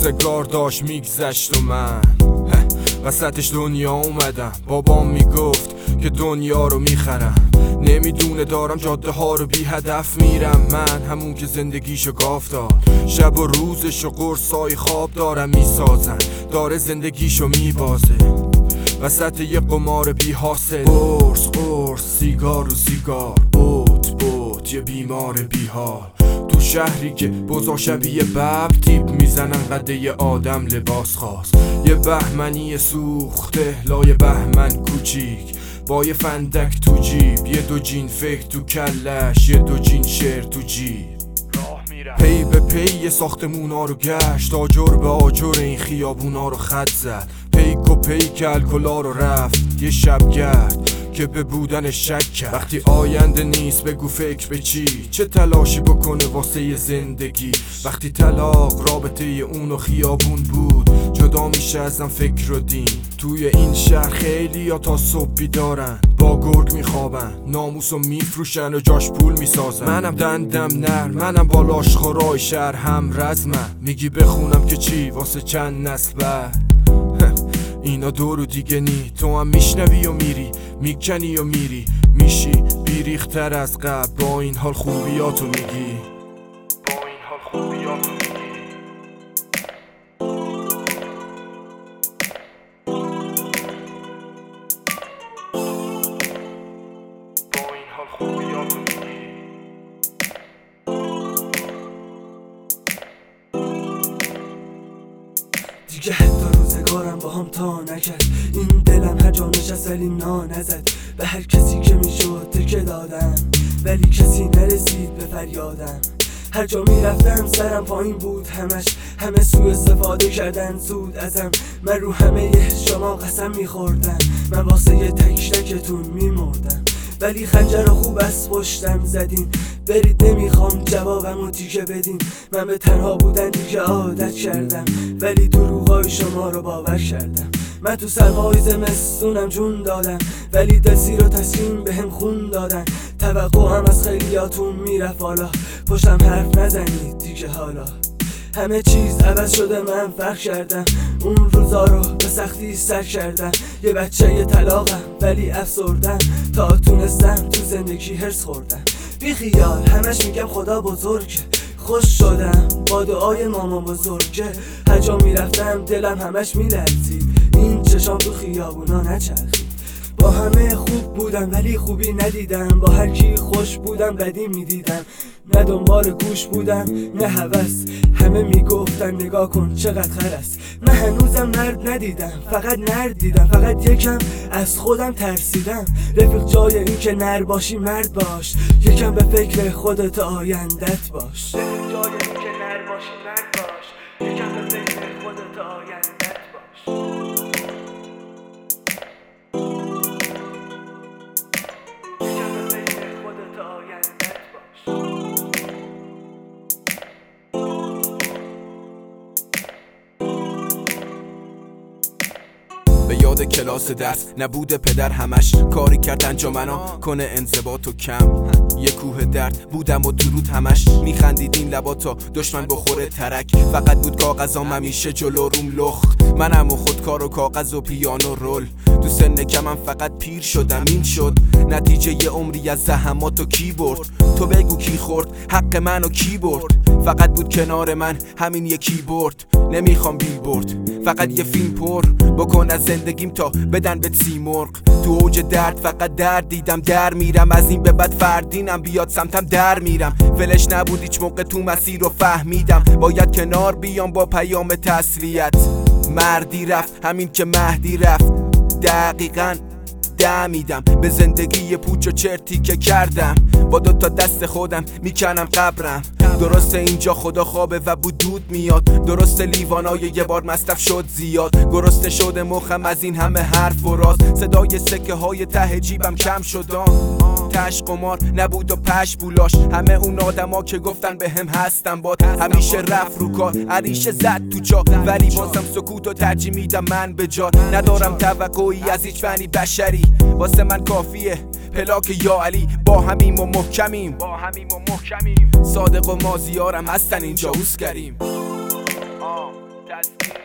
روزگار داشت میگذشت و من وسطش دنیا اومدم. بابام میگفت که دنیا رو میخرم، نمیدونه دارم جاده ها رو بی هدف میرم. من همون که زندگیشو گاف داد، شب و روزش و قرصای خواب دارم میسازن، داره زندگیشو میبازه وسط یه قمار بی حاصل. قرص سیگار و سیگار، بوت یه بیمار بی حال. تو شهری که بزا شبیه بب تیپ میزنن قده یه آدم لباس خواست. یه بهمنی سوخته لای بهمن کوچیک با یه فندک تو جیب، یه دو جین فکر تو کلش، یه دو جین شعر تو جیب. پی به پی یه ساختمونا رو گشت، آجر به آجر این خیابونا رو خط زد. پیک و پیک الکلا رو رفت، یه شبگرد که به بودنش شک کرد. وقتی آینده نیست بگو فکر به چی، چه تلاشی بکنه واسه زندگی. وقتی طلاق رابطه اون و خیابون بود، جدا میشه ازم فکر و دین. توی این شهر خیلی یا تا صبح بیدارن، با گرگ میخوابن، ناموسو میفروشن و جاش پول میسازن. منم دندم نر، منم با لاشخورای شهر هم رزمم. میگی بخونم که چی واسه چند نسل بعد اینا دورو دیگه نی. تو هم میشنوی و میری، میکنی و میری، میشی بیریختر از قبل. با این حال خوبیاتو میگی، با این حال خوبیاتو میگی. با این حال خوبیاتو میگی. دیگه حتی روزگارم با هم تا نکرد، این دلم هر جا نشست ولی نا نزد. به هر کسی که میشد تکه دادم، ولی کسی نرسید به فریادم. هر جا میرفتم سرم پایین بود همش، همه سوء استفاده کردن زود ازم. من رو همه شما قسم میخوردم، من واسه یه تک تکتون میمردم. ولی خنجر خوب از پشتم زدین، برید نمیخوام جوابمو دیگه بدین. من به تنها بودن دیگه عادت کردم، ولی دروغای شما رو باور کردم. من تو سرمای زمستونم جون دادم، ولی دستی رو تسلیم به هم خون دادن. توقعم از خیلیاتون میرفت حالا، پشتم حرف نزنید دیگه حالا. همه چیز عوض شده، من فرق کردم، اون روزا رو به سختی سر کردم. یه بچه یه طلاقم ولی افسردم، تا تونستم تو زندگی هرس خوردم. بی خیال همش میگم خدا بزرگه، خوش شدم با دعای مامان بزرگه. هر جا میرفتم دلم همش میلرزید، این چشام تو خیابونا نچرخید. با همه خوب بودم ولی خوبی ندیدم، با هر کی خوش بودم بدی میدیدم. نه دنبال گوش بودم نه هوس، همه میگفتن نگاه کن چقدر خرس. من هنوزم مرد ندیدم، فقط نرد دیدم، فقط یکم از خودم ترسیدم. رفیق جای این که نر باشی مرد باش، یکم به فکر خودت آیندت باش. رفیق جای این که نر باشی مرد باش، یکم به فکر خودت آیندت باش. به یاد کلاس درس نبود پدر، همش کاری کرد انجامنا کنه انضباط و کم. یه کوه درد بودم و درود همش میخندید این لبا تا دشمن بخوره ترک. فقط بود کاغذام همیشه جلو روم لخت، منم و خودکار و کاغذ و پیانو رول. تو سن کمم فقط پیر شدم، این شد نتیجه یه عمری از زحمات و کیبورد. تو بگو کی خورد حق منو کی برد، فقط بود کنار من همین یه کیبورد. نمیخوام بیلبورد، فقط یه فیلم پر بکن از زندگیم تا بدن به سیمرغ. تو اوج درد فقط درد دیدم، در میرم از این به بعد فردینم، بیاد سمتم در میرم. فلش نبود هیچ موقع تو مسیر رو فهمیدم، باید کنار بیام با پیام تسلیت. مردی رفت همین که مهدی رفت، دقیقاً دمیدم به زندگی پوچ و چرتی که کردم. با دوتا دست خودم میکنم قبرم. درسته اینجا خدا خوابه و بود دود میاد، درسته لیوانای یه بار مصرف شد زیاد. گرسنه شده مخم از این همه حرف و راز، صدای سکه های ته جیبم کم شدم. تش قمار نبود و پش بولاش، همه اون آدما که گفتن به هم هستم باد. همیشه رفت رو کار عریشه زد تو جا، ولی بازم سکوت و ترجیح میدم من به جا. ندارم توقعی از هیچ فنی بشری، واسه من کافیه پلاک یا علی. با همیم و محکمیم، صادق و مازیارم هستن اینجا اوسکریم. دست